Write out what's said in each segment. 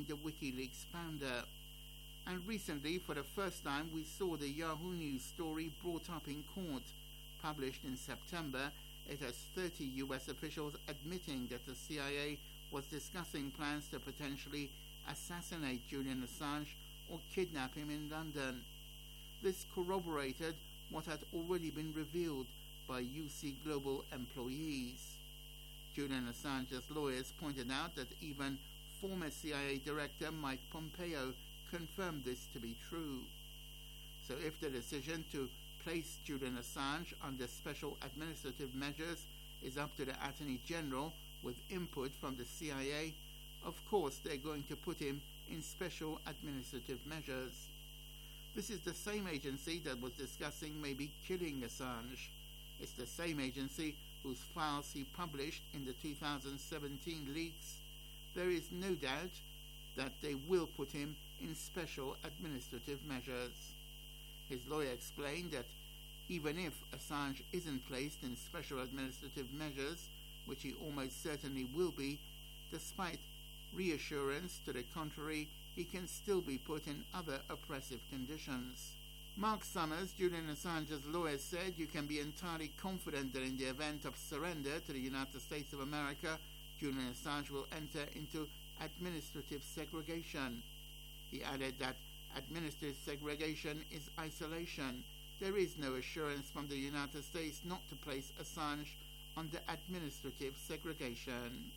the WikiLeaks founder. And recently, for the first time, we saw the Yahoo News story brought up in court. Published in September, it has 30 US officials admitting that the CIA was discussing plans to potentially assassinate Julian Assange or kidnap him in London. This corroborated what had already been revealed by UC Global employees. Julian Assange's lawyers pointed out that even former CIA Director Mike Pompeo confirmed this to be true. So if the decision to place Julian Assange under special administrative measures is up to the Attorney General with input from the CIA, of course they're going to put him in special administrative measures. This is the same agency that was discussing maybe killing Assange. It's the same agency whose files he published in the 2017 leaks. There is no doubt that they will put him in special administrative measures. His lawyer explained that even if Assange isn't placed in special administrative measures, which he almost certainly will be, despite reassurance to the contrary, he can still be put in other oppressive conditions. Mark Summers, Julian Assange's lawyer, said you can be entirely confident that in the event of surrender to the United States of America, Julian Assange will enter into administrative segregation. He added that administrative segregation is isolation. There is no assurance from the United States not to place Assange under administrative segregation.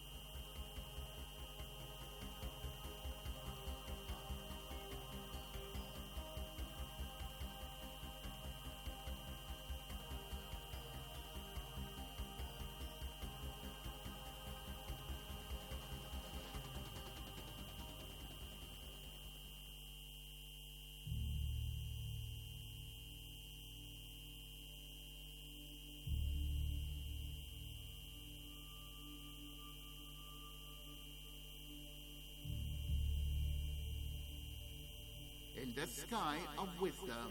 In the sky of wisdom.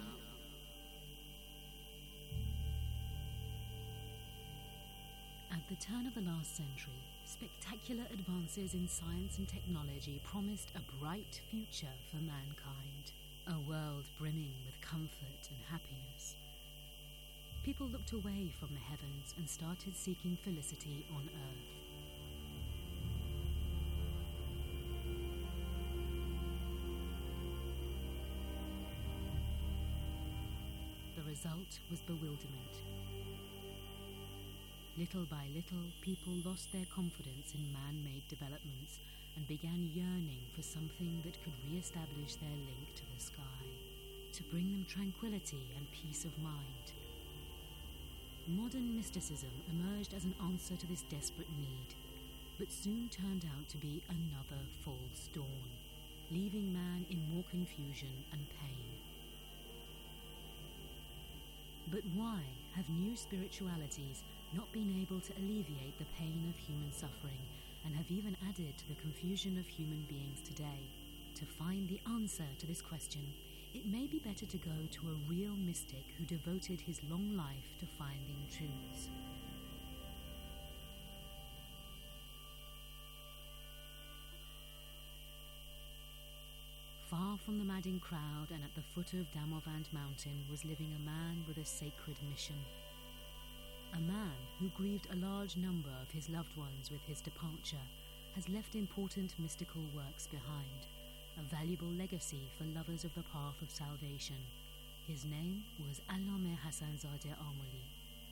At the turn of the last century, spectacular advances in science and technology promised a bright future for mankind, a world brimming with comfort and happiness. People looked away from the heavens and started seeking felicity on earth. The result was bewilderment. Little by little, people lost their confidence in man-made developments and began yearning for something that could re-establish their link to the sky, to bring them tranquility and peace of mind. Modern mysticism emerged as an answer to this desperate need, but soon turned out to be another false dawn, leaving man in more confusion and pain. But why have new spiritualities not been able to alleviate the pain of human suffering and have even added to the confusion of human beings today? To find the answer to this question, it may be better to go to a real mystic who devoted his long life to finding truths. Far from the madding crowd and at the foot of Damavand mountain was living a man with a sacred mission. A man who grieved a large number of his loved ones with his departure has left important mystical works behind, a valuable legacy for lovers of the path of salvation. His name was Allame Hassanzadeh Amoli.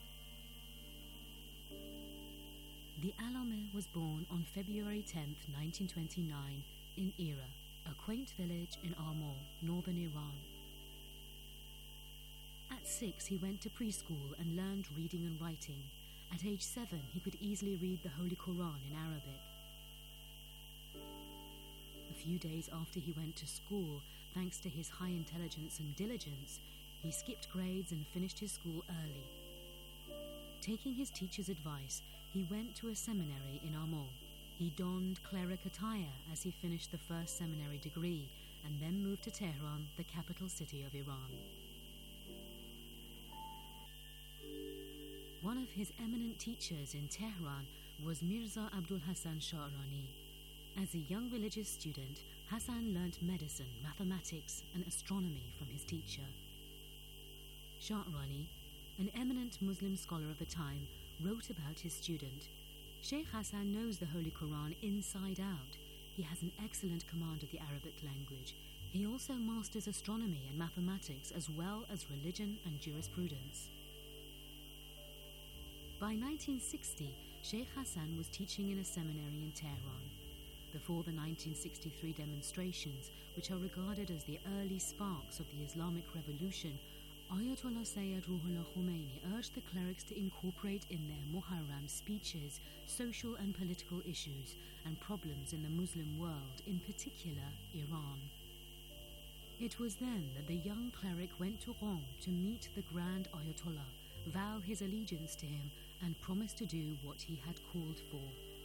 The Allame was born on February 10th, 1929 in Era, a quaint village in Armor, northern Iran. At 6, he went to preschool and learned reading and writing. At age 7, he could easily read the Holy Quran in Arabic. A few days after he went to school, thanks to his high intelligence and diligence, he skipped grades and finished his school early. Taking his teacher's advice, he went to a seminary in Armor. He donned cleric attire as he finished the first seminary degree and then moved to Tehran, the capital city of Iran. One of his eminent teachers in Tehran was Mirza Abdul Hassan Sha'rani. As a young religious student, Hassan learnt medicine, mathematics, and astronomy from his teacher. Sha'rani, an eminent Muslim scholar of the time, wrote about his student. Sheikh Hassan knows the Holy Quran inside out. He has an excellent command of the Arabic language. He also masters astronomy and mathematics as well as religion and jurisprudence. By 1960, Sheikh Hassan was teaching in a seminary in Tehran. Before the 1963 demonstrations, which are regarded as the early sparks of the Islamic Revolution, Ayatollah Sayyid Ruhollah Khomeini urged the clerics to incorporate in their Muharram speeches social and political issues and problems in the Muslim world, in particular Iran. It was then that the young cleric went to Qom to meet the Grand Ayatollah, vow his allegiance to him, and promise to do what he had called for.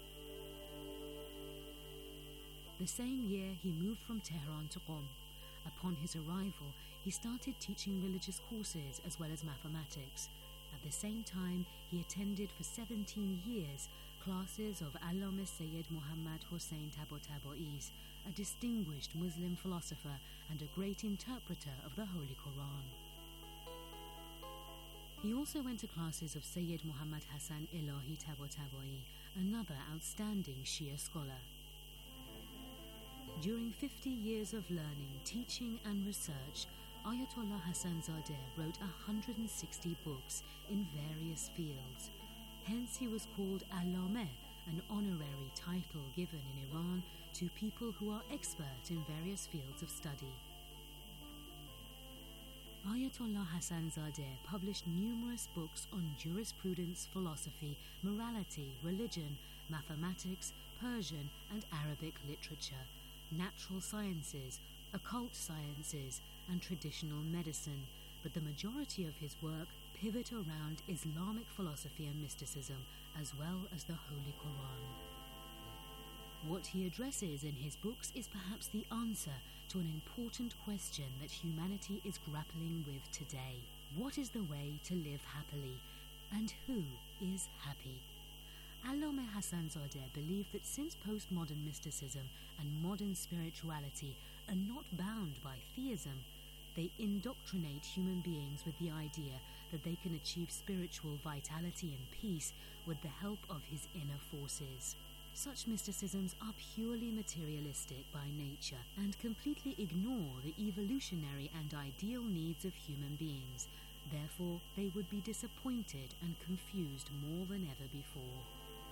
The same year, he moved from Tehran to Qom. Upon his arrival, he started teaching religious courses as well as mathematics. At the same time, he attended for 17 years classes of Allama Sayyid Muhammad Hussain Tabatabai, a distinguished Muslim philosopher and a great interpreter of the Holy Quran. He also went to classes of Sayyid Muhammad Hassan Ilahi Tabatabai, another outstanding Shia scholar. During 50 years of learning, teaching and research, Ayatollah Hassanzadeh wrote 160 books in various fields. Hence he was called Allameh, an honorary title given in Iran to people who are expert in various fields of study. Ayatollah Hassanzadeh published numerous books on jurisprudence, philosophy, morality, religion, mathematics, Persian and Arabic literature, natural sciences, occult sciences, and traditional medicine, but the majority of his work pivot around Islamic philosophy and mysticism, as well as the Holy Quran. What he addresses in his books is perhaps the answer to an important question that humanity is grappling with today. What is the way to live happily, and who is happy? Allama Hassanzadeh believed that since postmodern mysticism and modern spirituality are not bound by theism, they indoctrinate human beings with the idea that they can achieve spiritual vitality and peace with the help of his inner forces. Such mysticisms are purely materialistic by nature and completely ignore the evolutionary and ideal needs of human beings. Therefore, they would be disappointed and confused more than ever before.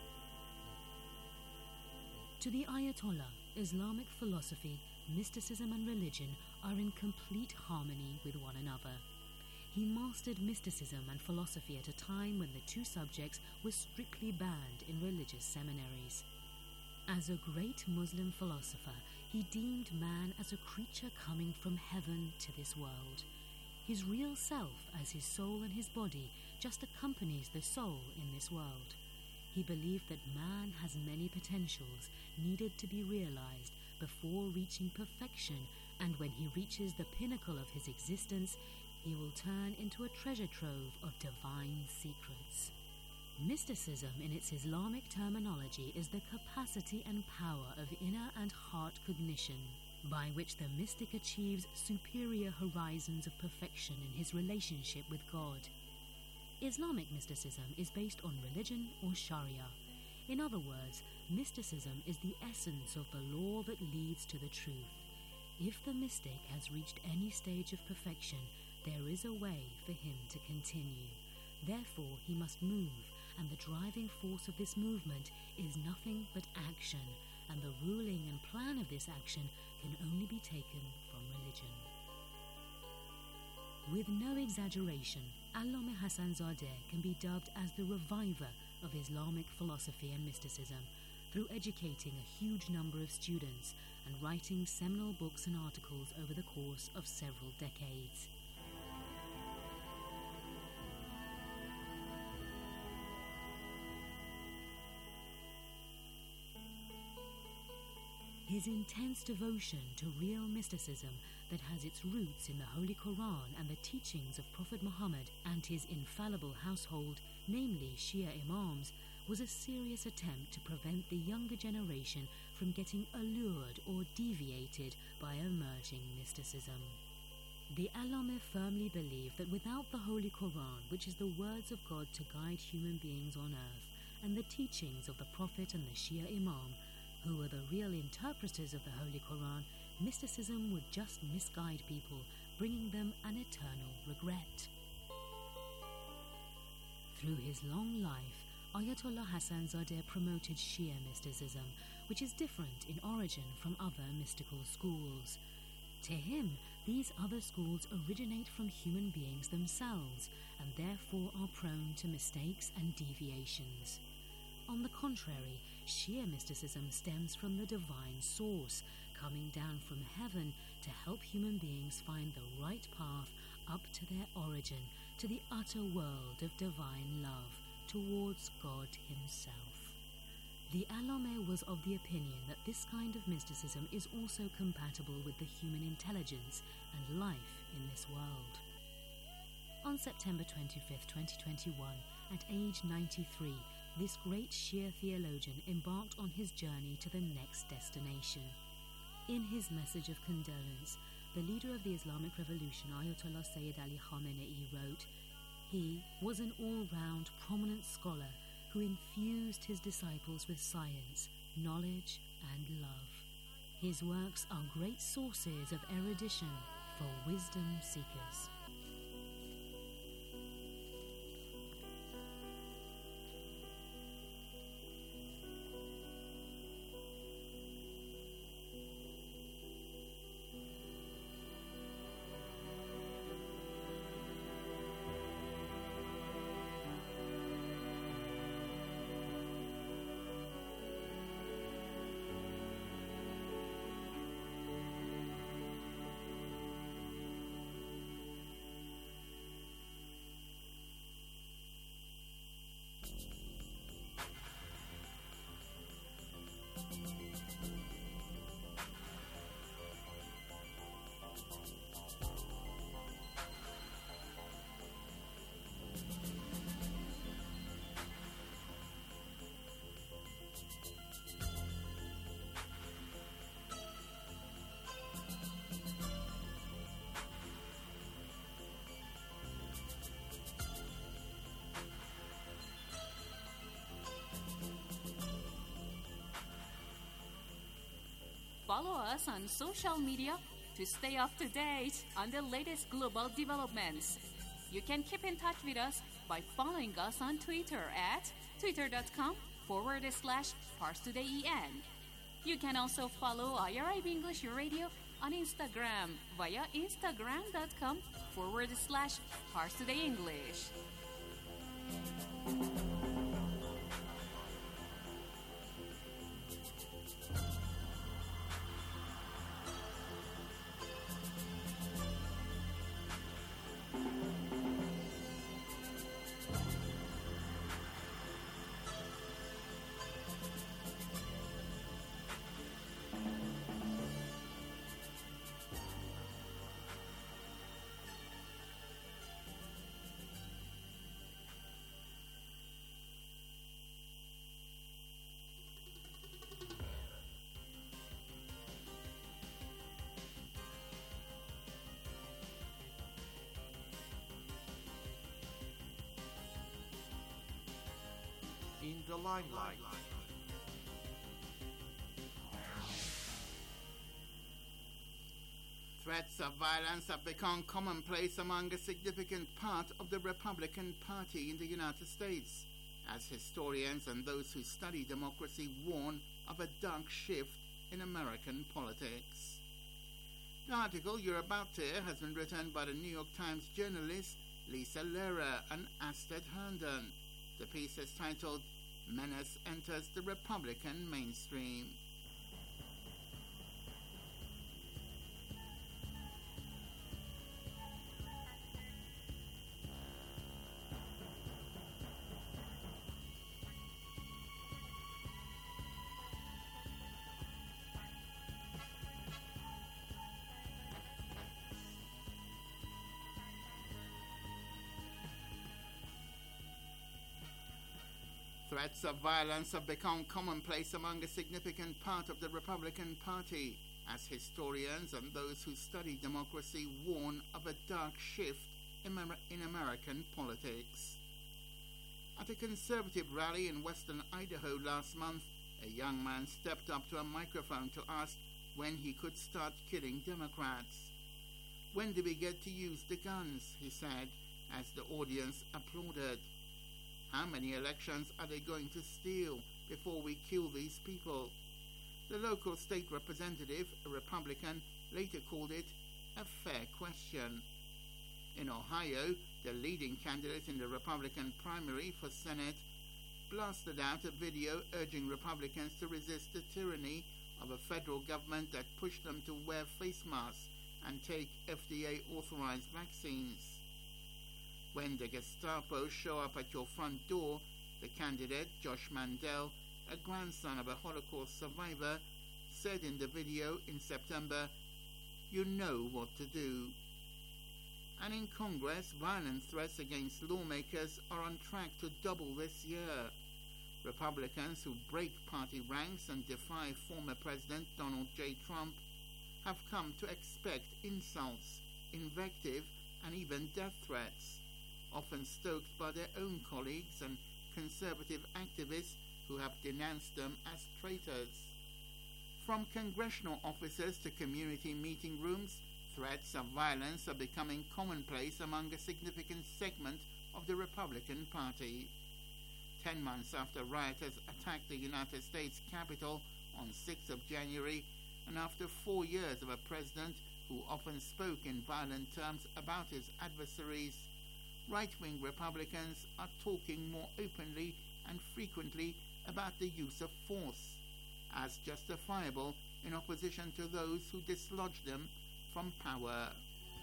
To the Ayatollah, Islamic philosophy, mysticism and religion are in complete harmony with one another. He mastered mysticism and philosophy at a time when the two subjects were strictly banned in religious seminaries. As a great Muslim philosopher, he deemed man as a creature coming from heaven to this world. His real self, as his soul and his body, just accompanies the soul in this world. He believed that man has many potentials needed to be realized before reaching perfection, and when he reaches the pinnacle of his existence, he will turn into a treasure trove of divine secrets. Mysticism, in its Islamic terminology, is the capacity and power of inner and heart cognition, by which the mystic achieves superior horizons of perfection in his relationship with God. Islamic mysticism is based on religion or Sharia. In other words, mysticism is the essence of the law that leads to the truth. If the mystic has reached any stage of perfection, there is a way for him to continue. Therefore, he must move, and the driving force of this movement is nothing but action, and the ruling and plan of this action can only be taken from religion. With no exaggeration, Allama Hassanzadeh can be dubbed as the reviver of Islamic philosophy and mysticism through educating a huge number of students and writing seminal books and articles over the course of several decades. His intense devotion to real mysticism that has its roots in the Holy Quran and the teachings of Prophet Muhammad and his infallible household, namely Shia Imams, was a serious attempt to prevent the younger generation from getting allured or deviated by emerging mysticism. The Alame firmly believe that without the Holy Quran, which is the words of God to guide human beings on earth, and the teachings of the Prophet and the Shia Imam, who are the real interpreters of the Holy Quran, mysticism would just misguide people, bringing them an eternal regret. Through his long life, Ayatollah Hassan Zadeh promoted Shia mysticism, which is different in origin from other mystical schools. To him, these other schools originate from human beings themselves, and therefore are prone to mistakes and deviations. On the contrary, Shia mysticism stems from the divine source, coming down from heaven to help human beings find the right path up to their origin, to the utter world of divine love, towards God himself. The Alame was of the opinion that this kind of mysticism is also compatible with the human intelligence and life in this world. On September 25, 2021, at age 93, this great Shia theologian embarked on his journey to the next destination. In his message of condolence, the leader of the Islamic Revolution, Ayatollah Sayyid Ali Khamenei, wrote, "He was an all-round prominent scholar who infused his disciples with science, knowledge, and love. His works are great sources of erudition for wisdom seekers." Follow us on social media to stay up to date on the latest global developments. You can keep in touch with us by following us on Twitter at twitter.com/ParsTodayEN. You can also follow IRIB English Radio on Instagram via instagram.com/ParsTodayEnglish. In the limelight. Threats of violence have become commonplace among a significant part of the Republican Party in the United States, as historians and those who study democracy warn of a dark shift in American politics. The article you're about to hear has been written by the New York Times journalist Lisa Lehrer and Astrid Herndon. The piece is titled "Menace Enters the Republican Mainstream." Threats of violence have become commonplace among a significant part of the Republican Party, as historians and those who study democracy warn of a dark shift in American politics. At a conservative rally in western Idaho last month, a young man stepped up to a microphone to ask when he could start killing Democrats. "When do we get to use the guns?" he said, as the audience applauded. "How many elections are they going to steal before we kill these people?" The local state representative, a Republican, later called it a fair question. In Ohio, the leading candidate in the Republican primary for Senate blasted out a video urging Republicans to resist the tyranny of a federal government that pushed them to wear face masks and take FDA-authorized vaccines. "When the Gestapo show up at your front door," the candidate, Josh Mandel, a grandson of a Holocaust survivor, said in the video in September, "You know what to do." And in Congress, violent threats against lawmakers are on track to double this year. Republicans who break party ranks and defy former President Donald J. Trump have come to expect insults, invective, and even death threats, often stoked by their own colleagues and conservative activists who have denounced them as traitors. From congressional offices to community meeting rooms, threats of violence are becoming commonplace among a significant segment of the Republican Party. 10 months after rioters attacked the United States Capitol on 6th of January, and after 4 years of a president who often spoke in violent terms about his adversaries, right-wing Republicans are talking more openly and frequently about the use of force, as justifiable in opposition to those who dislodge them from power.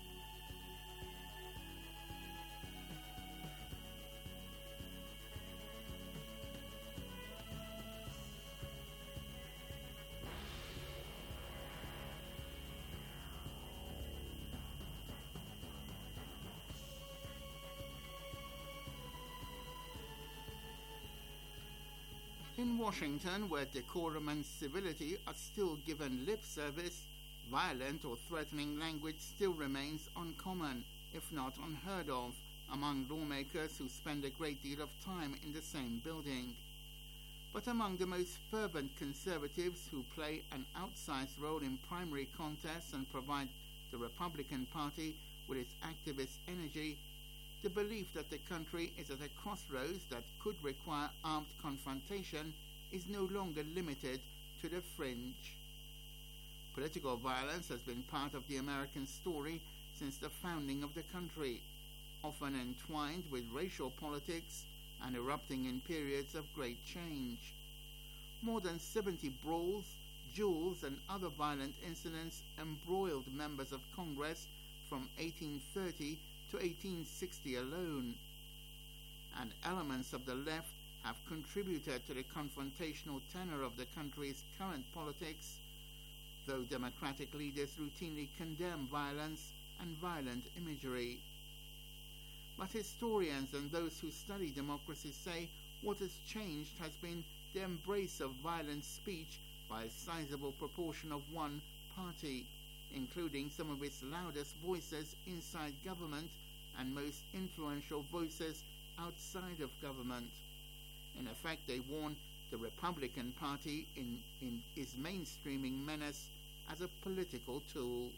In Washington, where decorum and civility are still given lip service, violent or threatening language still remains uncommon, if not unheard of, among lawmakers who spend a great deal of time in the same building. But among the most fervent conservatives who play an outsized role in primary contests and provide the Republican Party with its activist energy, the belief that the country is at a crossroads that could require armed confrontation is no longer limited to the fringe. Political violence has been part of the American story since the founding of the country, often entwined with racial politics and erupting in periods of great change. More than 70 brawls, duels, and other violent incidents embroiled members of Congress from 1830 to 1860 alone, and elements of the left have contributed to the confrontational tenor of the country's current politics, though Democratic leaders routinely condemn violence and violent imagery. But historians and those who study democracy say what has changed has been the embrace of violent speech by a sizable proportion of one party, including some of its loudest voices inside government and most influential voices outside of government. In effect, they warn the Republican Party is mainstreaming menace as a political tool.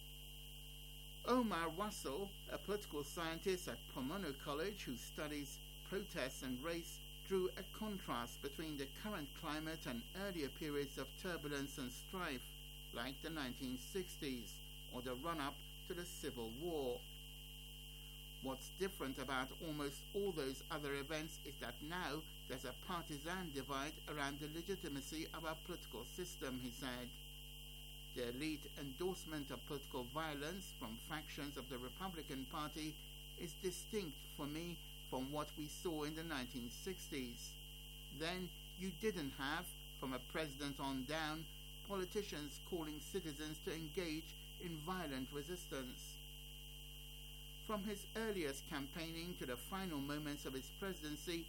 Omar Russell, a political scientist at Pomona College who studies protests and race, drew a contrast between the current climate and earlier periods of turbulence and strife, like the 1960s or the run-up to the Civil War. What's different about almost all those other events is that now there's a partisan divide around the legitimacy of our political system, he said. The elite endorsement of political violence from factions of the Republican Party is distinct for me from what we saw in the 1960s. Then you didn't have, from a president on down, politicians calling citizens to engage in violent resistance. From his earliest campaigning to the final moments of his presidency,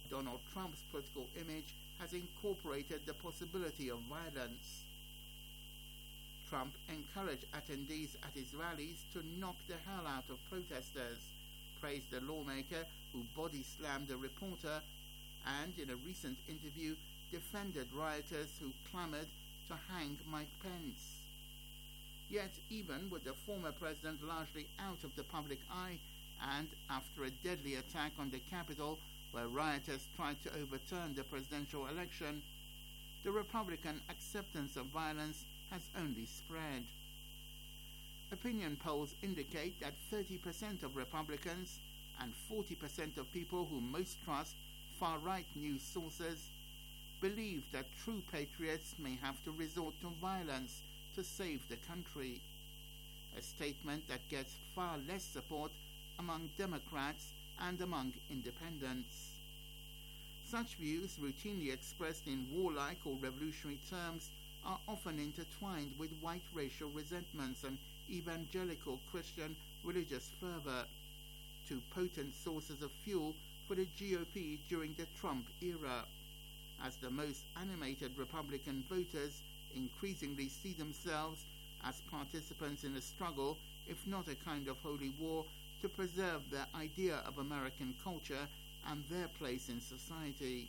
Donald Trump's political image has incorporated the possibility of violence. Trump encouraged attendees at his rallies to knock the hell out of protesters, praised the lawmaker who body-slammed a reporter, and in a recent interview defended rioters who clamored to hang Mike Pence. Yet even with the former president largely out of the public eye, and after a deadly attack on the Capitol where rioters tried to overturn the presidential election, the Republican acceptance of violence has only spread. Opinion polls indicate that 30% of Republicans and 40% of people who most trust far-right news sources believe that true patriots may have to resort to violence to save the country, a statement that gets far less support among Democrats and among independents. Such views, routinely expressed in warlike or revolutionary terms, are often intertwined with white racial resentments and evangelical Christian religious fervor, two potent sources of fuel for the GOP during the Trump era, as the most animated Republican voters increasingly see themselves as participants in a struggle, if not a kind of holy war, to preserve their idea of American culture and their place in society.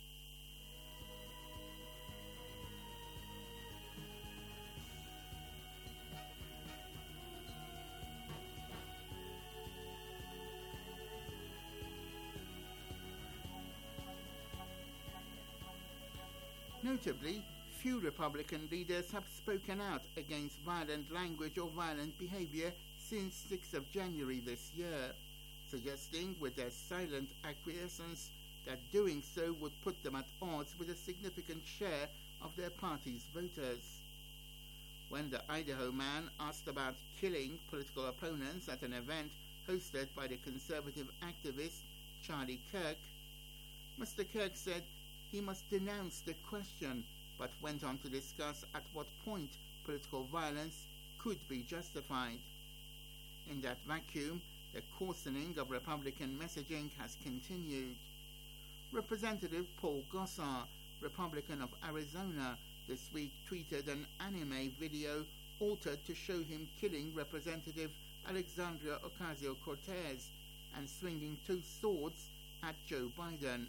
Notably, few Republican leaders have spoken out against violent language or violent behavior since 6th of January this year, suggesting with their silent acquiescence that doing so would put them at odds with a significant share of their party's voters. When the Idaho man asked about killing political opponents at an event hosted by the conservative activist Charlie Kirk, Mr. Kirk said he must denounce the question, but went on to discuss at what point political violence could be justified. In that vacuum, the coarsening of Republican messaging has continued. Representative Paul Gosar, Republican of Arizona, this week tweeted an anime video altered to show him killing Representative Alexandria Ocasio-Cortez and swinging two swords at Joe Biden.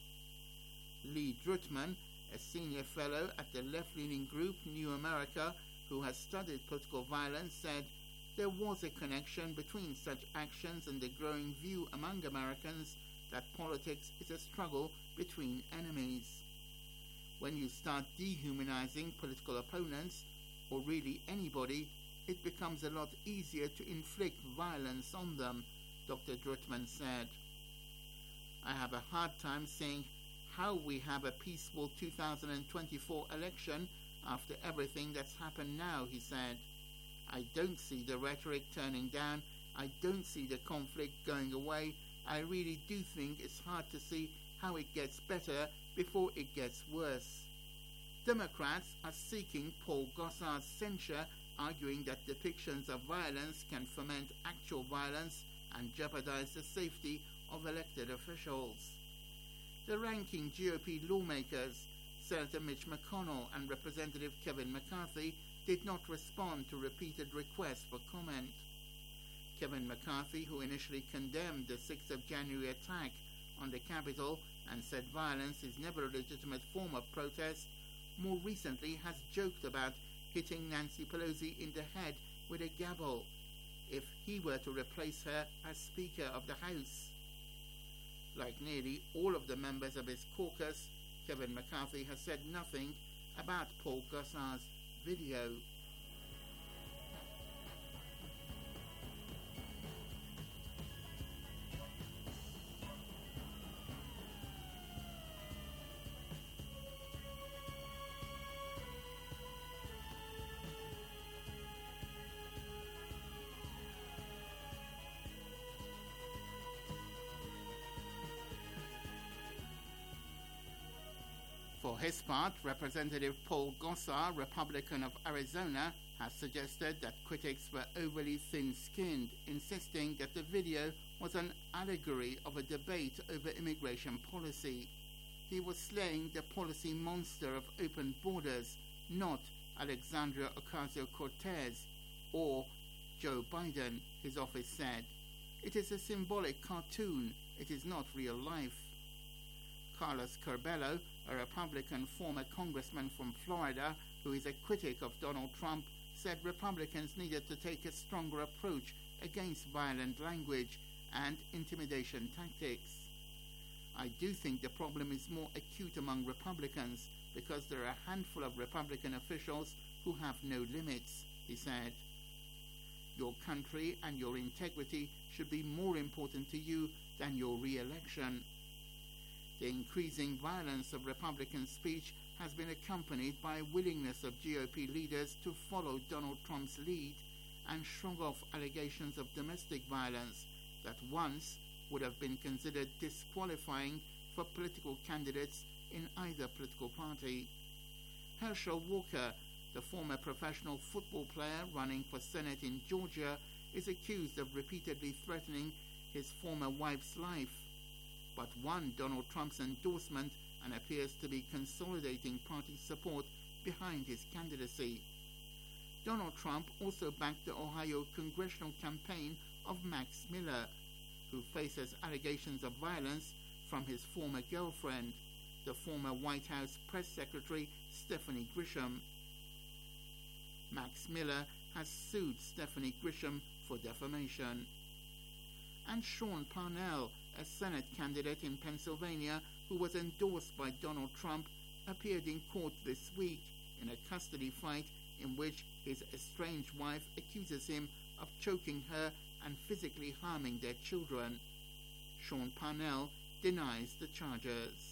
Lee Drutman, a senior fellow at the left-leaning group New America, who has studied political violence, said there was a connection between such actions and the growing view among Americans that politics is a struggle between enemies. When you start dehumanizing political opponents, or really anybody, it becomes a lot easier to inflict violence on them, Dr. Drutman said. I have a hard time seeing how we have a peaceful 2024 election after everything that's happened now, he said. I don't see the rhetoric turning down. I don't see the conflict going away. I really do think it's hard to see how it gets better before it gets worse. Democrats are seeking Paul Gosar's censure, arguing that depictions of violence can foment actual violence and jeopardize the safety of elected officials. The ranking GOP lawmakers, Senator Mitch McConnell and Representative Kevin McCarthy, did not respond to repeated requests for comment. Kevin McCarthy, who initially condemned the 6th of January attack on the Capitol and said violence is never a legitimate form of protest, more recently has joked about hitting Nancy Pelosi in the head with a gavel if he were to replace her as Speaker of the House. Like nearly all of the members of his caucus, Kevin McCarthy has said nothing about Paul Gosar's video. For his part, Representative Paul Gosar, Republican of Arizona, has suggested that critics were overly thin-skinned, insisting that the video was an allegory of a debate over immigration policy. He was slaying the policy monster of open borders, not Alexandria Ocasio-Cortez or Joe Biden, his office said. It is a symbolic cartoon. It is not real life. Carlos Curbelo, a Republican former congressman from Florida who is a critic of Donald Trump, said Republicans needed to take a stronger approach against violent language and intimidation tactics. I do think the problem is more acute among Republicans because there are a handful of Republican officials who have no limits, he said. Your country and your integrity should be more important to you than your re-election. The increasing violence of Republican speech has been accompanied by a willingness of GOP leaders to follow Donald Trump's lead and shrug off allegations of domestic violence that once would have been considered disqualifying for political candidates in either political party. Herschel Walker, the former professional football player running for Senate in Georgia, is accused of repeatedly threatening his former wife's life, but won Donald Trump's endorsement and appears to be consolidating party support behind his candidacy. Donald Trump also backed the Ohio congressional campaign of Max Miller, who faces allegations of violence from his former girlfriend, the former White House press secretary Stephanie Grisham. Max Miller has sued Stephanie Grisham for defamation. And Sean Parnell, a Senate candidate in Pennsylvania who was endorsed by Donald Trump, appeared in court this week in a custody fight in which his estranged wife accuses him of choking her and physically harming their children. Sean Parnell denies the charges.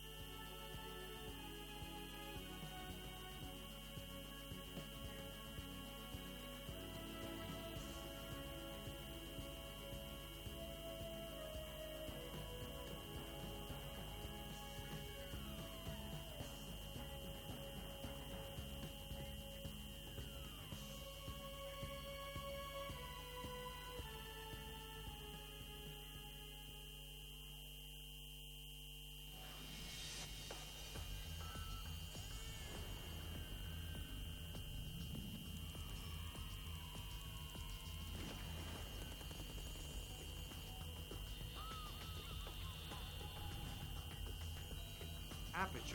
Aperture.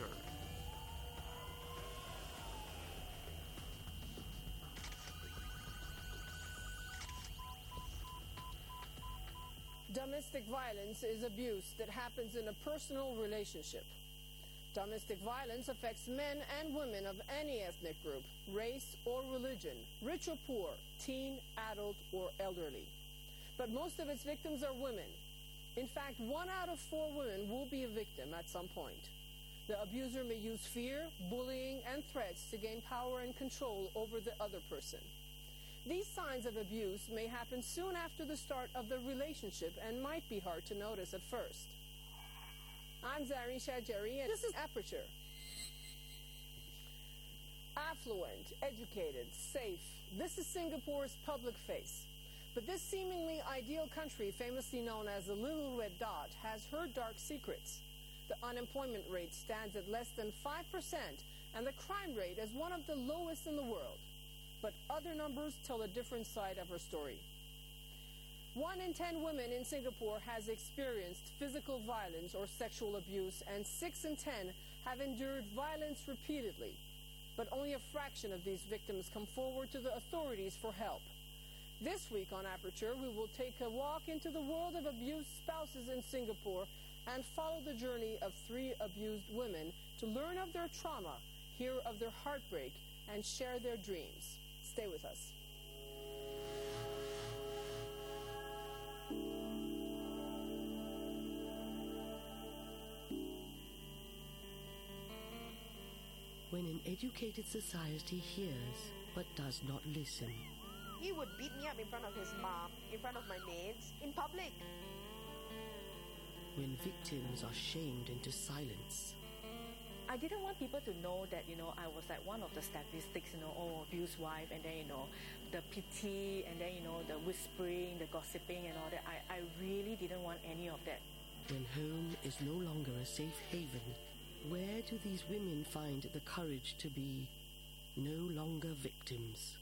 Domestic violence is abuse that happens in a personal relationship. Domestic violence affects men and women of any ethnic group, race or religion, rich or poor, teen, adult, or elderly. But most of its victims are women. In fact, 1 out of 4 women will be a victim at some point. The abuser may use fear, bullying, and threats to gain power and control over the other person. These signs of abuse may happen soon after the start of the relationship and might be hard to notice at first. I'm Zareen Shajeri, and this is Aperture. Affluent, educated, safe. This is Singapore's public face. But this seemingly ideal country, famously known as the Little Red Dot, has her dark secrets. The unemployment rate stands at less than 5%, and the crime rate is one of the lowest in the world. But other numbers tell a different side of her story. 1 in 10 women in Singapore has experienced physical violence or sexual abuse, and 6 in 10 have endured violence repeatedly. But only a fraction of these victims come forward to the authorities for help. This week on Aperture, we will take a walk into the world of abused spouses in Singapore and follow the journey of 3 abused women to learn of their trauma, hear of their heartbreak, and share their dreams. Stay with us. When an educated society hears but does not listen. He would beat me up in front of his mom, in front of my maids, in public. When victims are shamed into silence. I didn't want people to know that, I was like one of the statistics, abused wife, and then, the pity, and then, the whispering, the gossiping and all that. I really didn't want any of that. When home is no longer a safe haven, where do these women find the courage to be no longer victims?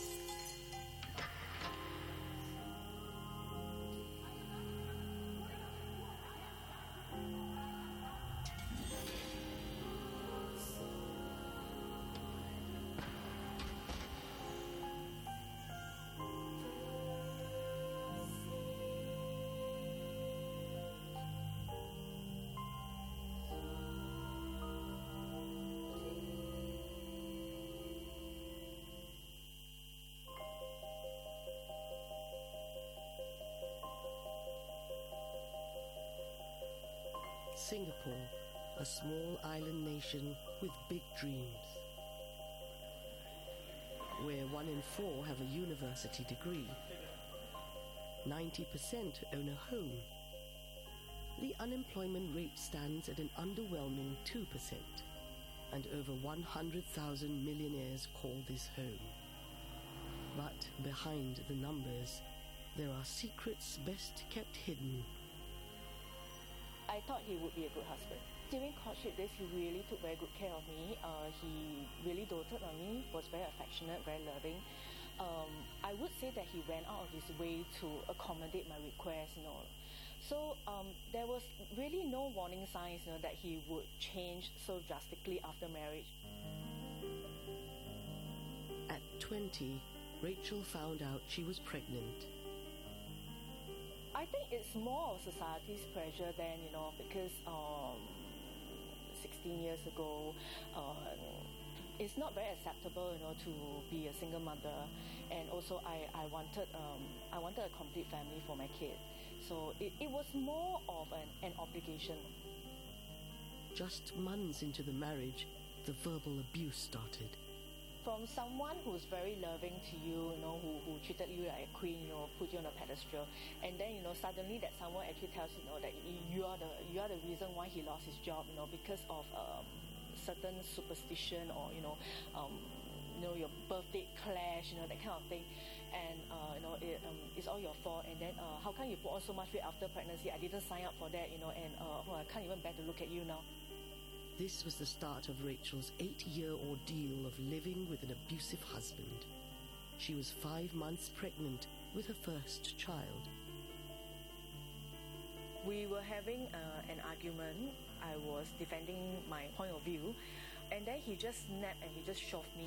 Singapore, a small island nation with big dreams, where 1 in 4 have a university degree, 90% own a home. The unemployment rate stands at an underwhelming 2%, and over 100,000 millionaires call this home. But behind the numbers, there are secrets best kept hidden. I thought he would be a good husband. During courtship days, he really took very good care of me. He really doted on me, was very affectionate, very loving. I would say that he went out of his way to accommodate my requests, So there was really no warning signs, that he would change so drastically after marriage. At 20, Rachel found out she was pregnant. I think it's more of society's pressure than, because 16 years ago, it's not very acceptable, to be a single mother. And also I wanted a complete family for my kid. So it was more of an obligation. Just months into the marriage, the verbal abuse started. From someone who's very loving to you, who treated you like a queen, put you on a pedestal, and then, suddenly that someone actually tells you, that you are the reason why he lost his job, because of certain superstition or, your birthday clash, that kind of thing, and it's all your fault. And then how come you put on so much weight after pregnancy? I didn't sign up for that, and I can't even bear to look at you now. This was the start of Rachel's 8-year ordeal of living with an abusive husband. She was 5 months pregnant with her first child. We were having an argument. I was defending my point of view, and then he just snapped and he just shoved me.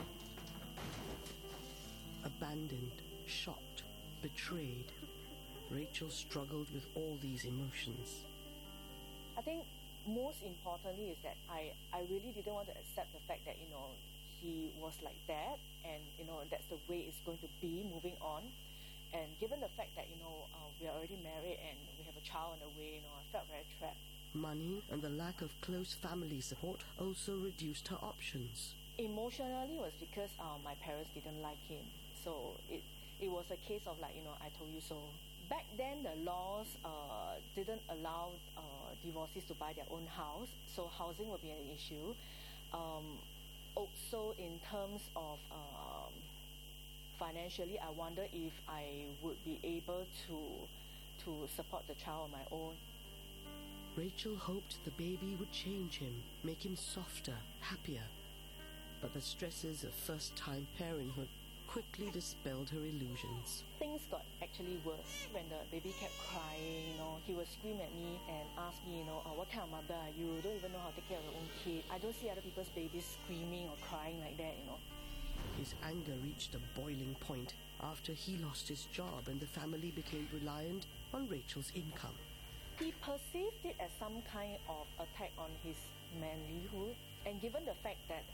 Abandoned, shocked, betrayed, Rachel struggled with all these emotions. I think most importantly is that I really didn't want to accept the fact that, he was like that, and, that's the way it's going to be moving on. And given the fact that, we are already married and we have a child on the way, I felt very trapped. Money and the lack of close family support also reduced her options. Emotionally was because my parents didn't like him. So it was a case of like, I told you so. Back then, the laws didn't allow divorcees to buy their own house, so housing would be an issue. Also, in terms of financially, I wonder if I would be able to support the child on my own. Rachel hoped the baby would change him, make him softer, happier. But the stresses of first-time parenthood quickly dispelled her illusions. Things got actually worse. When the baby kept crying, he would scream at me and ask me, what kind of mother are you? Don't even know how to take care of your own kid. I don't see other people's babies screaming or crying like that, His anger reached a boiling point after he lost his job and the family became reliant on Rachel's income. He perceived it as some kind of attack on his manlyhood. And given the fact that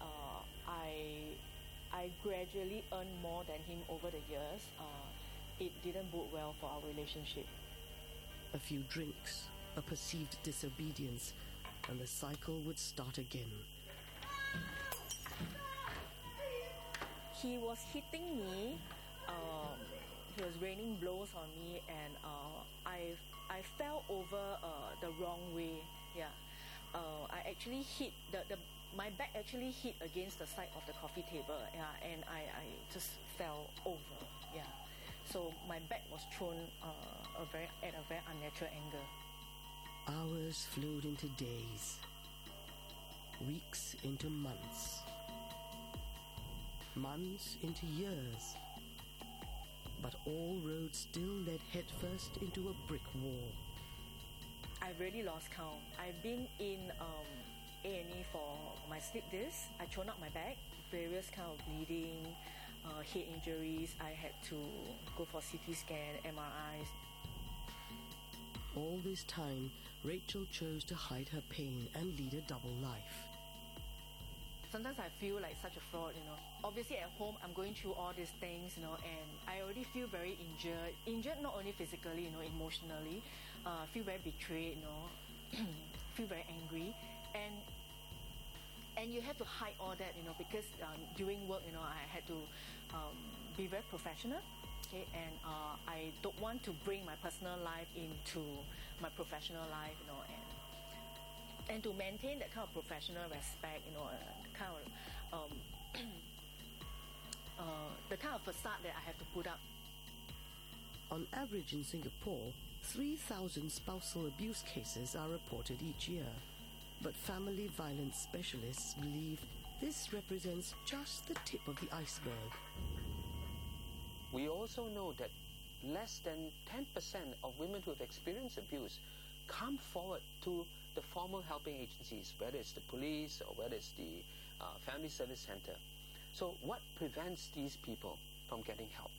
I gradually earned more than him over the years, it didn't bode well for our relationship. A few drinks, a perceived disobedience, and the cycle would start again. He was hitting me, he was raining blows on me, and I fell over the wrong way. Yeah, I actually hit my back actually hit against the side of the coffee table, and I just fell over. Yeah, so my back was thrown at a very unnatural angle. Hours flowed into days, weeks into months, months into years. But all roads still led headfirst into a brick wall. I really lost count. I've been in A&E for my slip disc. I torn up my back, various kind of bleeding, head injuries. I had to go for CT scan, MRIs. All this time, Rachel chose to hide her pain and lead a double life. Sometimes I feel like such a fraud, Obviously at home, I'm going through all these things, and I already feel very injured. Injured not only physically, emotionally. Feel very betrayed, feel very angry. And you have to hide all that, because during work, I had to be very professional. Okay, and I don't want to bring my personal life into my professional life, and to maintain that kind of professional respect, the kind of facade that I have to put up. On average in Singapore, 3,000 spousal abuse cases are reported each year. But family violence specialists believe this represents just the tip of the iceberg. We also know that less than 10% of women who have experienced abuse come forward to the formal helping agencies, whether it's the police or whether it's the family service center. So what prevents these people from getting help?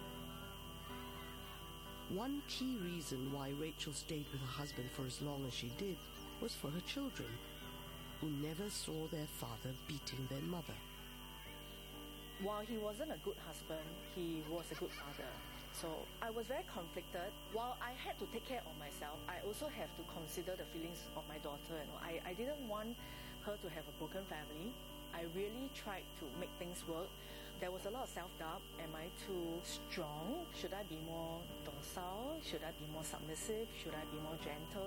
One key reason why Rachel stayed with her husband for as long as she did was for her children, who never saw their father beating their mother. While he wasn't a good husband, he was a good father. So I was very conflicted. While I had to take care of myself, I also have to consider the feelings of my daughter. I didn't want her to have a broken family. I really tried to make things work. There was a lot of self-doubt. Am I too strong? Should I be more docile? Should I be more submissive? Should I be more gentle?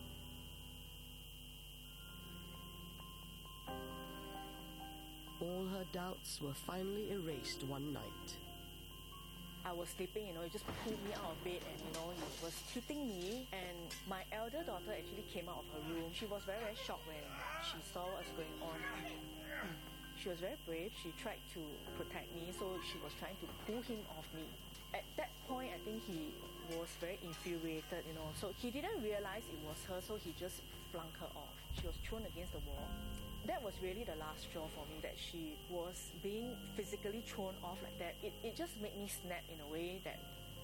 All her doubts were finally erased one night. I was sleeping, it just pulled me out of bed, and, it was hitting me. And my elder daughter actually came out of her room. She was very, very shocked when she saw what was going on. She was very brave. She tried to protect me, so she was trying to pull him off me. At that point, I think he was very infuriated, So he didn't realize it was her, so he just flung her off. She was thrown against the wall. That was really the last straw for me, that she was being physically thrown off like that. It just made me snap in a way that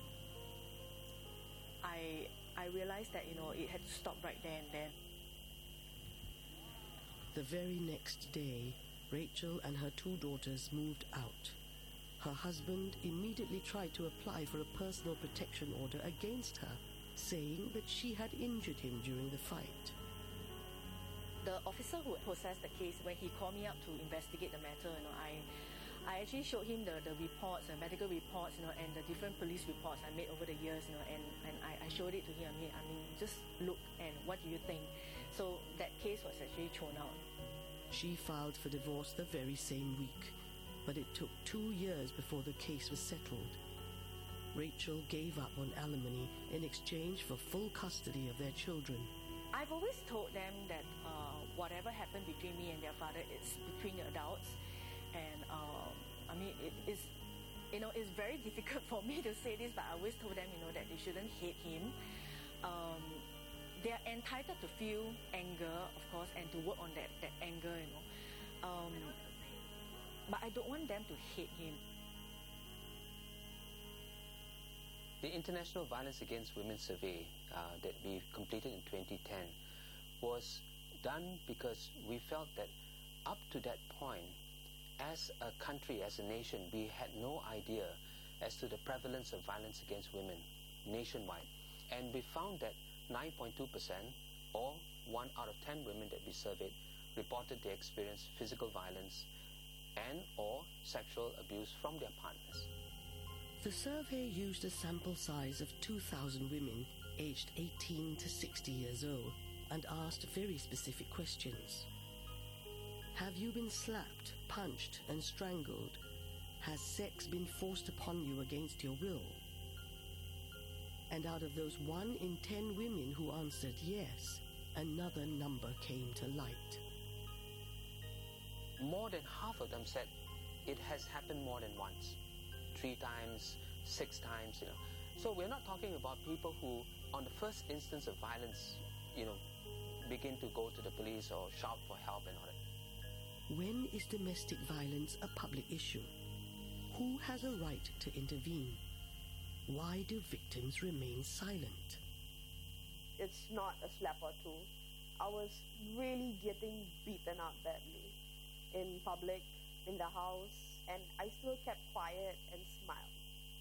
I realized that, it had to stop right there and then. The very next day, Rachel and her two daughters moved out. Her husband immediately tried to apply for a personal protection order against her, saying that she had injured him during the fight. The officer who processed the case, when he called me up to investigate the matter, I actually showed him the reports, the medical reports, and the different police reports I made over the years, and I showed it to him. I mean, just look, and what do you think? So that case was actually thrown out. She filed for divorce the very same week, but it took 2 years before the case was settled. Rachel gave up on alimony in exchange for full custody of their children. I've always told them that whatever happened between me and their father, it's between the adults. And it's very difficult for me to say this, but I always told them, that they shouldn't hate him. They are entitled to feel anger, of course, and to work on that anger, But I don't want them to hate him. The International Violence Against Women survey that we completed in 2010 was done because we felt that up to that point, as a country, as a nation, we had no idea as to the prevalence of violence against women nationwide. And we found that 9.2%, or 1 out of 10 women that we surveyed, reported they experienced physical violence and or sexual abuse from their partners. The survey used a sample size of 2,000 women aged 18 to 60 years old and asked very specific questions. Have you been slapped, punched, and strangled? Has sex been forced upon you against your will? And out of those 1 in 10 women who answered yes, another number came to light. More than half of them said it has happened more than once, 3 times, 6 times, So we're not talking about people who, on the first instance of violence, begin to go to the police or shout for help and all that. When is domestic violence a public issue? Who has a right to intervene? Why do victims remain silent? It's not a slap or two. I was really getting beaten up badly in public, in the house, and I still kept quiet and smiled.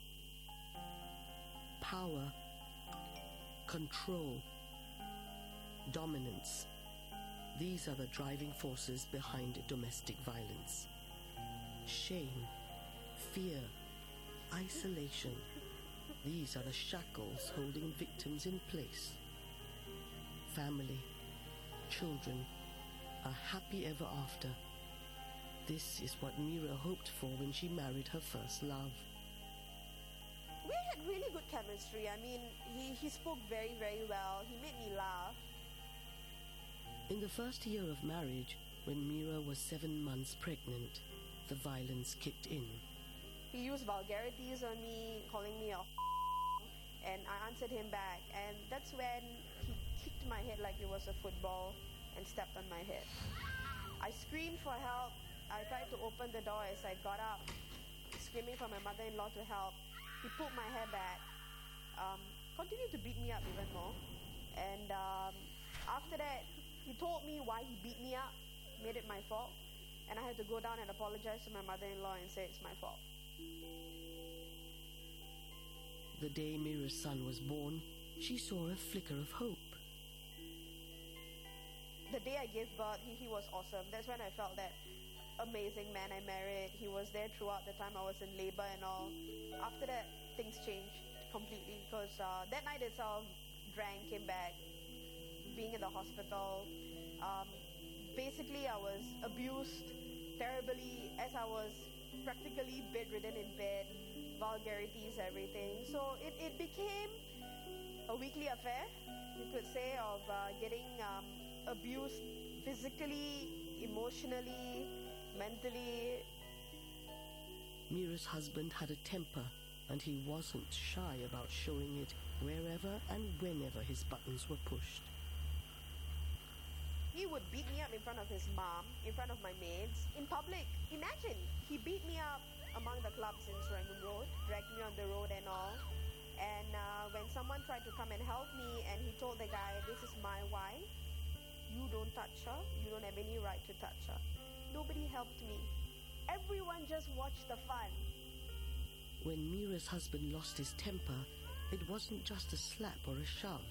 Power, control, dominance. These are the driving forces behind domestic violence. Shame, fear, isolation. These are the shackles holding victims in place. Family, children, a happy ever after. This is what Mira hoped for when she married her first love. We had really good chemistry. I mean, he spoke very, very well. He made me laugh. In the first year of marriage, when Mira was 7 months pregnant, the violence kicked in. He used vulgarities on me, calling me a and I answered him back. And that's when he kicked my head like it was a football and stepped on my head. I screamed for help. I tried to open the door as I got up, screaming for my mother-in-law to help. He pulled my hair back, continued to beat me up even more. And after that, he told me why he beat me up, made it my fault. And I had to go down and apologize to my mother-in-law and say it's my fault. The day Mira's son was born, she saw a flicker of hope. The day I gave birth, he was awesome. That's when I felt that amazing man I married. He was there throughout the time I was in labor and all. After that, things changed completely because that night itself, Drang came back, being in the hospital. Basically, I was abused terribly as I was practically bedridden in bed, vulgarities, everything. So it became a weekly affair, you could say, of getting abused physically, emotionally, mentally. Mira's husband had a temper, and he wasn't shy about showing it wherever and whenever his buttons were pushed. He would beat me up in front of his mom, in front of my maids, in public. Imagine, he beat me up among the clubs in Serangoon Road, dragged me on the road and all. And when someone tried to come and help me, and he told the guy, this is my wife, you don't touch her, you don't have any right to touch her. Nobody helped me. Everyone just watched the fun. When Mira's husband lost his temper, it wasn't just a slap or a shove.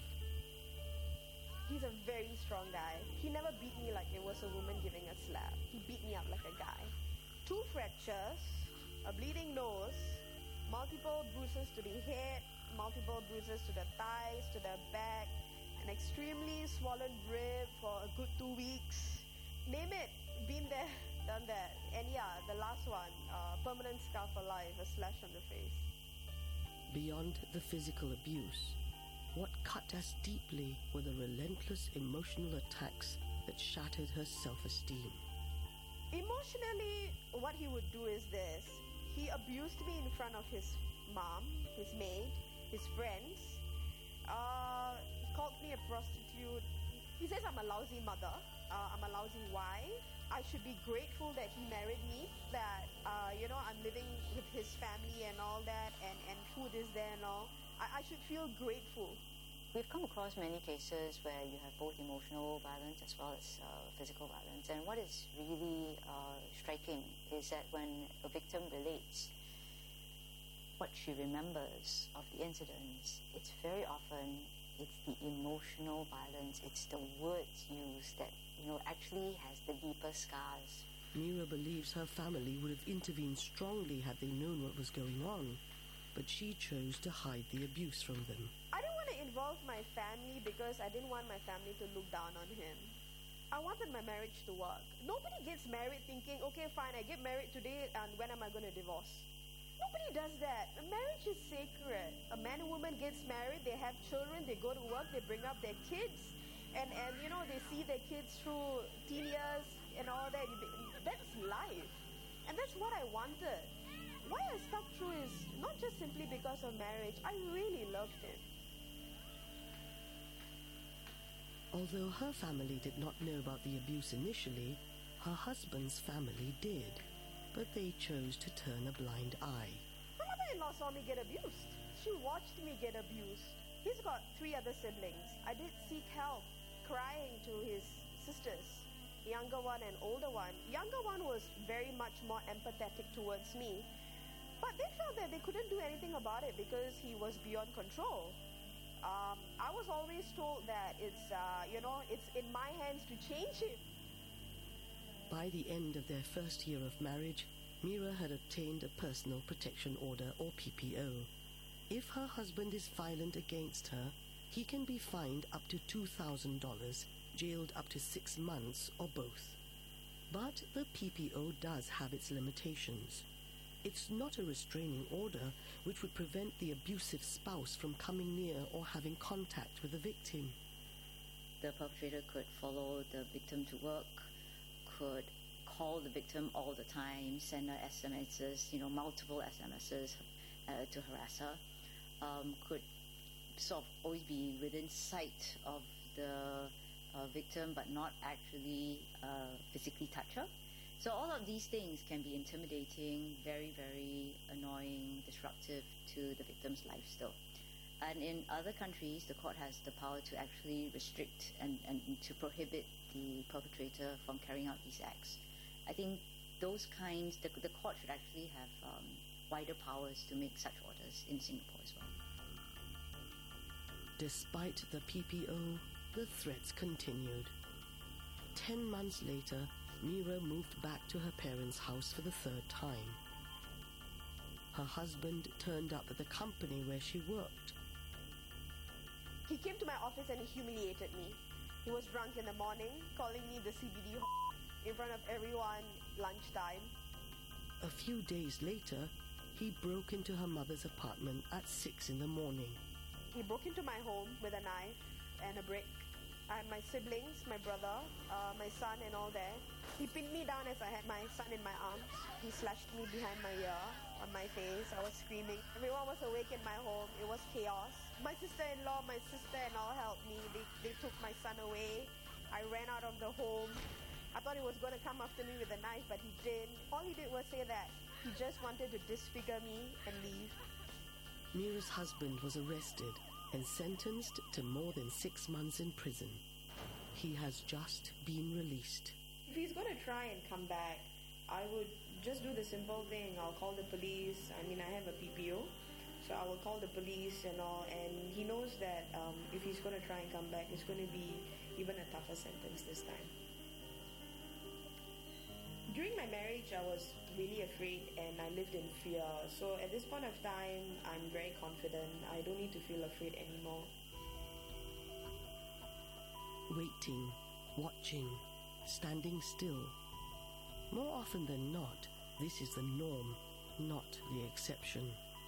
He's a very strong guy. He never beat me like it was a woman giving a slap. He beat me up like a guy. 2 fractures, a bleeding nose, multiple bruises to the head, multiple bruises to the thighs, to the back, an extremely swollen rib for a good 2 weeks. Name it, been there, done that. And yeah, the last one, permanent scar for life, a slash on the face. Beyond the physical abuse, what cut us deeply were the relentless emotional attacks that shattered her self-esteem. Emotionally, what he would do is this. He abused me in front of his mom, his maid, his friends. He called me a prostitute. He says I'm a lousy mother. I'm a lousy wife. I should be grateful that he married me, that, I'm living with his family and all that, and food is there and all. I should feel grateful. We've come across many cases where you have both emotional violence as well as physical violence. And what is really striking is that when a victim relates what she remembers of the incidents, it's very often it's the emotional violence, it's the words used that actually has the deeper scars. Mira believes her family would have intervened strongly had they known what was going on, but she chose to hide the abuse from them. I didn't want to involve my family because I didn't want my family to look down on him. I wanted my marriage to work. Nobody gets married thinking, okay, fine, I get married today, and when am I going to divorce? Nobody does that. A marriage is sacred. A man and woman gets married, they have children, they go to work, they bring up their kids, and you know, they see their kids through teen years and all that. That's life. And that's what I wanted. Why I stuck through is not just simply because of marriage. I really loved him. Although her family did not know about the abuse initially, her husband's family did, but they chose to turn a blind eye. My mother-in-law saw me get abused. She watched me get abused. He's got 3 other siblings. I did seek help, crying to his sisters, younger one and older one. Younger one was very much more empathetic towards me, but they felt that they couldn't do anything about it because he was beyond control. I was always told that it's in my hands to change him. By the end of their first year of marriage, Mira had obtained a personal protection order, or PPO. If her husband is violent against her, he can be fined up to $2,000, jailed up to 6 months, or both. But the PPO does have its limitations. It's not a restraining order which would prevent the abusive spouse from coming near or having contact with the victim. The perpetrator could follow the victim to work, could call the victim all the time, send her SMSs, multiple SMSs to harass her, could sort of always be within sight of the victim but not actually physically touch her. So all of these things can be intimidating, very, very annoying, disruptive to the victim's life still. And in other countries, the court has the power to actually restrict and to prohibit the perpetrator from carrying out these acts. I think those kinds, the court should actually have wider powers to make such orders in Singapore as well. Despite the PPO, the threats continued. 10 months later, Mira moved back to her parents' house for the 3rd time. Her husband turned up at the company where she worked. He came to my office and he humiliated me. He was drunk in the morning, calling me the CBD in front of everyone, lunchtime. A few days later, he broke into her mother's apartment at 6 in the morning. He broke into my home with a knife and a brick. I had my siblings, my brother, my son and all there. He pinned me down as I had my son in my arms. He slashed me behind my ear, on my face. I was screaming. Everyone was awake in my home. It was chaos. My sister-in-law, my sister and all helped me. They took my son away. I ran out of the home. I thought he was going to come after me with a knife, but he didn't. All he did was say that he just wanted to disfigure me and leave. Mira's husband was arrested and sentenced to more than 6 months in prison. He has just been released. If he's going to try and come back, I would just do the simple thing. I'll call the police. I have a PPO, so I will call the police and all. And he knows that if he's going to try and come back, it's going to be even a tougher sentence this time. During my marriage, I was really afraid and I lived in fear. So at this point of time, I'm very confident. I don't need to feel afraid anymore. Waiting, watching, standing still. More often than not, this is the norm, not the exception.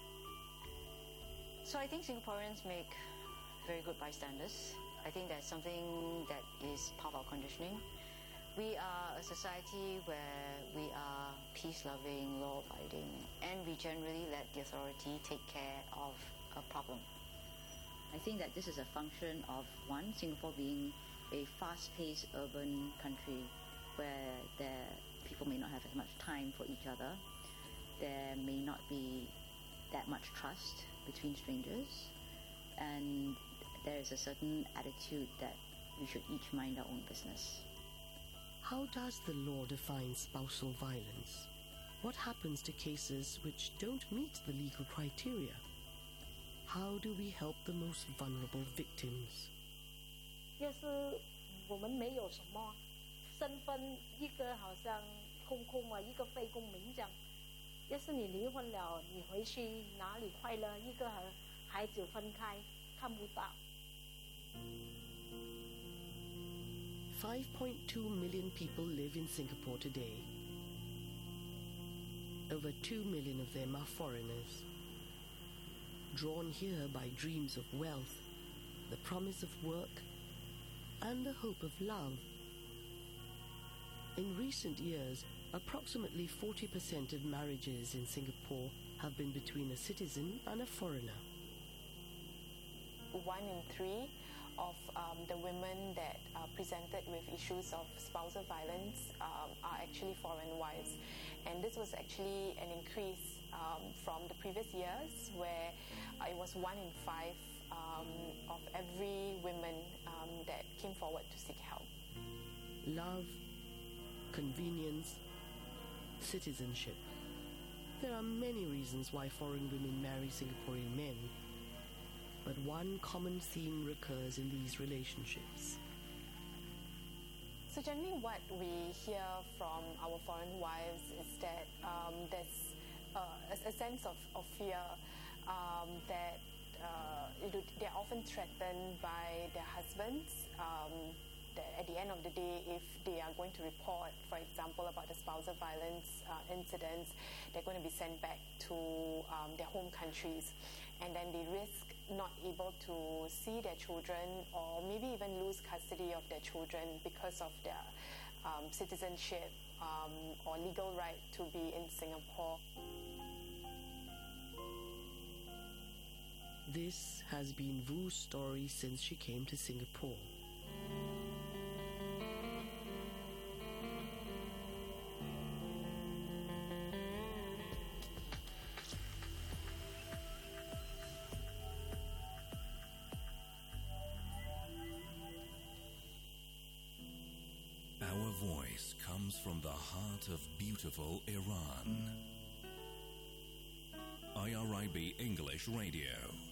So I think Singaporeans make very good bystanders. I think that's something that is part of our conditioning. We are a society where we are peace-loving, law-abiding, and we generally let the authority take care of a problem. I think that this is a function of, one, Singapore being a fast-paced urban country where people may not have as much time for each other. There may not be that much trust between strangers, and there is a certain attitude that we should each mind our own business. How does the law define spousal violence? What happens to cases which don't meet the legal criteria? How do we help the most vulnerable victims? 要是我们没有什么身份，一个好像空空啊，一个非公民这样。要是你离婚了，你回去哪里快乐？一个和孩子分开，看不到。 5.2 million people live in Singapore today. Over 2 million of them are foreigners, drawn here by dreams of wealth, the promise of work, and the hope of love. In recent years, approximately 40% of marriages in Singapore have been between a citizen and a foreigner. 1 in 3 of the women that are presented with issues of spousal violence are actually foreign wives. And this was actually an increase from the previous years, where it was 1 in 5 of every woman that came forward to seek help. Love, convenience, citizenship. There are many reasons why foreign women marry Singaporean men, but one common theme recurs in these relationships. So generally what we hear from our foreign wives is that there's a sense of fear, that they're often threatened by their husbands, that at the end of the day, if they are going to report, for example, about the spousal violence incidents, they're going to be sent back to their home countries, and then they risk not able to see their children, or maybe even lose custody of their children because of their citizenship or legal right to be in Singapore. This has been Vu's story since she came to Singapore. Our voice comes from the heart of beautiful Iran. IRIB English Radio.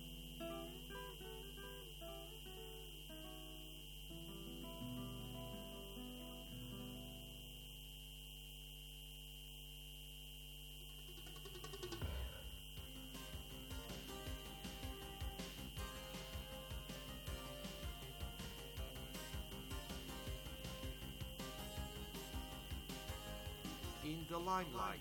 In the limelight.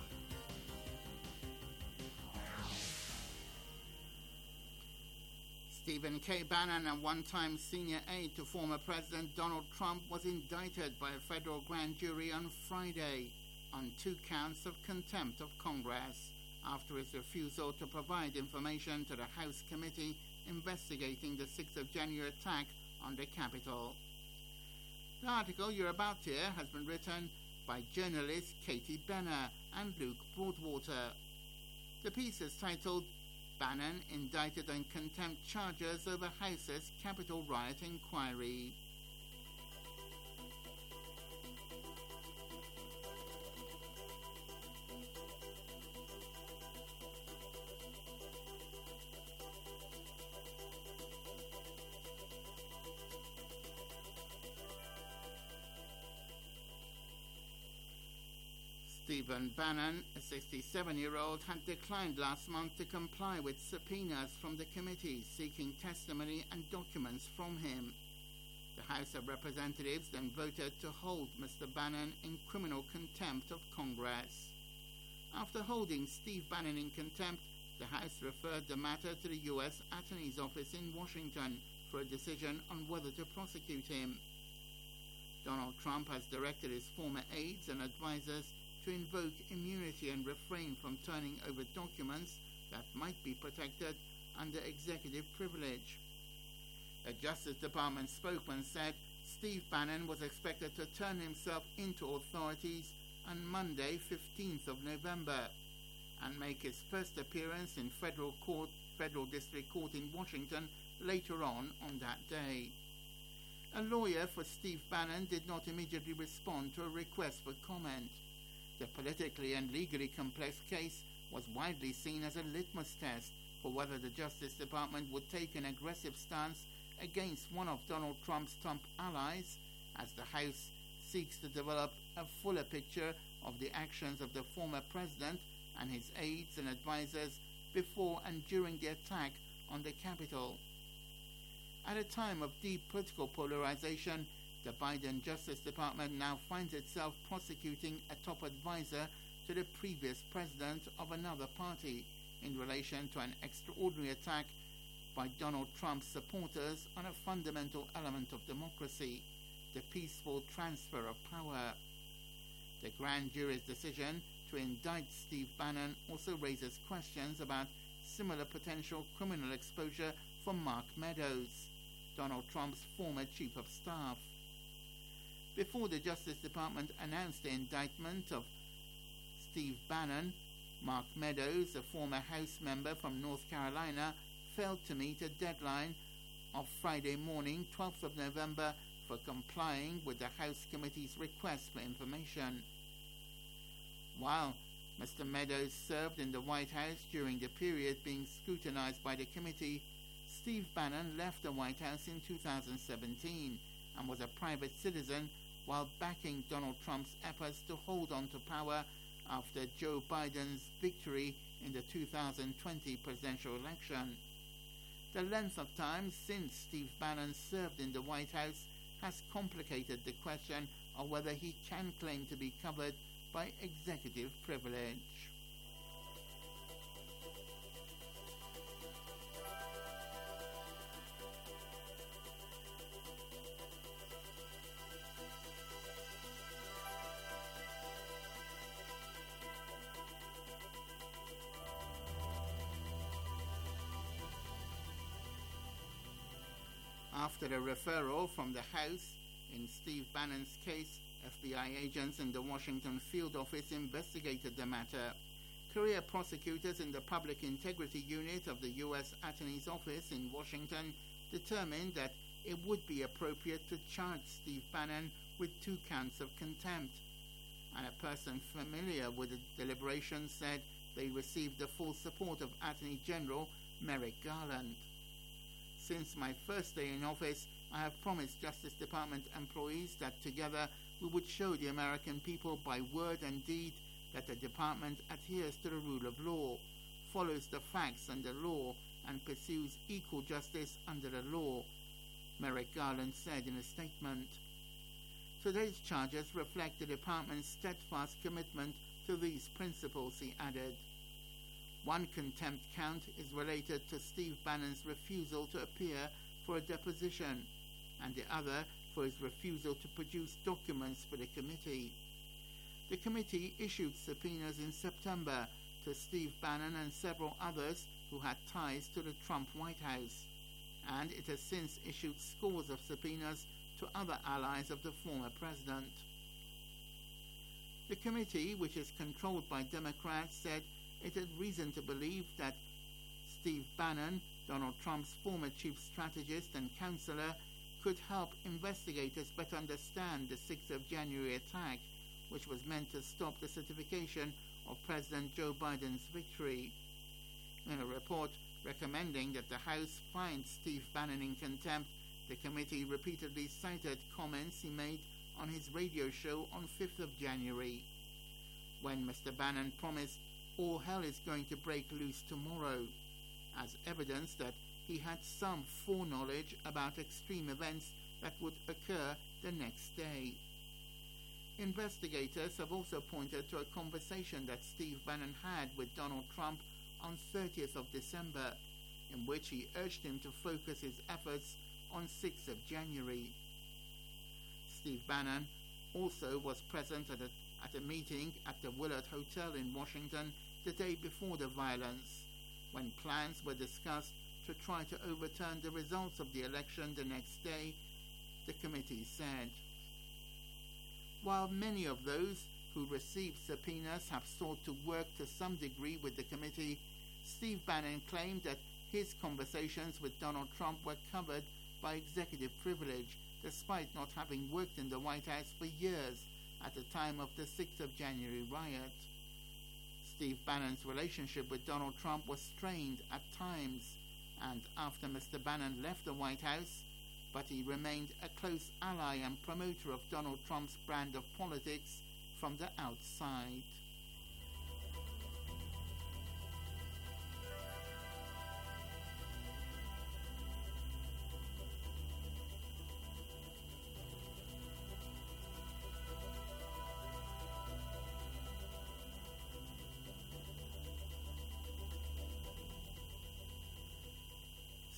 Stephen K. Bannon, a one-time senior aide to former President Donald Trump, was indicted by a federal grand jury on Friday on 2 counts of contempt of Congress after his refusal to provide information to the House committee investigating the 6th of January attack on the Capitol. The article you're about to hear has been written by journalists Katie Benner and Luke Broadwater. The piece is titled Bannon Indicted on Contempt Charges Over House's Capitol Riot Inquiry. Stephen Bannon, a 67-year-old, had declined last month to comply with subpoenas from the committee seeking testimony and documents from him. The House of Representatives then voted to hold Mr. Bannon in criminal contempt of Congress. After holding Steve Bannon in contempt, the House referred the matter to the U.S. Attorney's Office in Washington for a decision on whether to prosecute him. Donald Trump has directed his former aides and advisors to invoke immunity and refrain from turning over documents that might be protected under executive privilege. A Justice Department spokesman said Steve Bannon was expected to turn himself into authorities on Monday, 15th of November, and make his first appearance in federal district court in Washington later on that day. A lawyer for Steve Bannon did not immediately respond to a request for comment. The politically and legally complex case was widely seen as a litmus test for whether the Justice Department would take an aggressive stance against one of Donald Trump's top allies, as the House seeks to develop a fuller picture of the actions of the former president and his aides and advisors before and during the attack on the Capitol. At a time of deep political polarization, The Biden Justice Department now finds itself prosecuting a top advisor to the previous president of another party in relation to an extraordinary attack by Donald Trump's supporters on a fundamental element of democracy, the peaceful transfer of power. The grand jury's decision to indict Steve Bannon also raises questions about similar potential criminal exposure for Mark Meadows, Donald Trump's former chief of staff. Before the Justice Department announced the indictment of Steve Bannon, Mark Meadows, a former House member from North Carolina, failed to meet a deadline of Friday morning, 12th of November, for complying with the House Committee's request for information. While Mr. Meadows served in the White House during the period being scrutinized by the committee, Steve Bannon left the White House in 2017 and was a private citizen while backing Donald Trump's efforts to hold on to power after Joe Biden's victory in the 2020 presidential election. The length of time since Steve Bannon served in the White House has complicated the question of whether he can claim to be covered by executive privilege. After a referral from the House in Steve Bannon's case, FBI agents in the Washington field office investigated the matter. Career prosecutors in the Public Integrity Unit of the U.S. Attorney's Office in Washington determined that it would be appropriate to charge Steve Bannon with 2 counts of contempt. And a person familiar with the deliberations said they received the full support of Attorney General Merrick Garland. Since my first day in office, I have promised Justice Department employees that together we would show the American people by word and deed that the department adheres to the rule of law, follows the facts and the law, and pursues equal justice under the law, Merrick Garland said in a statement. Today's charges reflect the department's steadfast commitment to these principles, he added. One contempt count is related to Steve Bannon's refusal to appear for a deposition, and the other for his refusal to produce documents for the committee. The committee issued subpoenas in September to Steve Bannon and several others who had ties to the Trump White House, and it has since issued scores of subpoenas to other allies of the former president. The committee, which is controlled by Democrats, said it had reason to believe that Steve Bannon, Donald Trump's former chief strategist and counselor, could help investigators better understand the 6th of January attack, which was meant to stop the certification of President Joe Biden's victory. In a report recommending that the House find Steve Bannon in contempt, the committee repeatedly cited comments he made on his radio show on 5th of January, when Mr. Bannon promised all hell is going to break loose tomorrow, as evidence that he had some foreknowledge about extreme events that would occur the next day. Investigators have also pointed to a conversation that Steve Bannon had with Donald Trump on 30th of December, in which he urged him to focus his efforts on 6th of January. Steve Bannon also was present at a meeting at the Willard Hotel in Washington the day before the violence, when plans were discussed to try to overturn the results of the election the next day, the committee said. While many of those who received subpoenas have sought to work to some degree with the committee, Steve Bannon claimed that his conversations with Donald Trump were covered by executive privilege, despite not having worked in the White House for years at the time of the 6th of January riot. Steve Bannon's relationship with Donald Trump was strained at times, and after Mr. Bannon left the White House, but he remained a close ally and promoter of Donald Trump's brand of politics from the outside.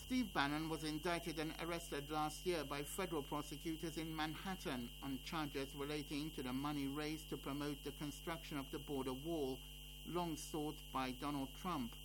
Steve Bannon was indicted and arrested last year by federal prosecutors in Manhattan on charges relating to the money raised to promote the construction of the border wall, long sought by Donald Trump.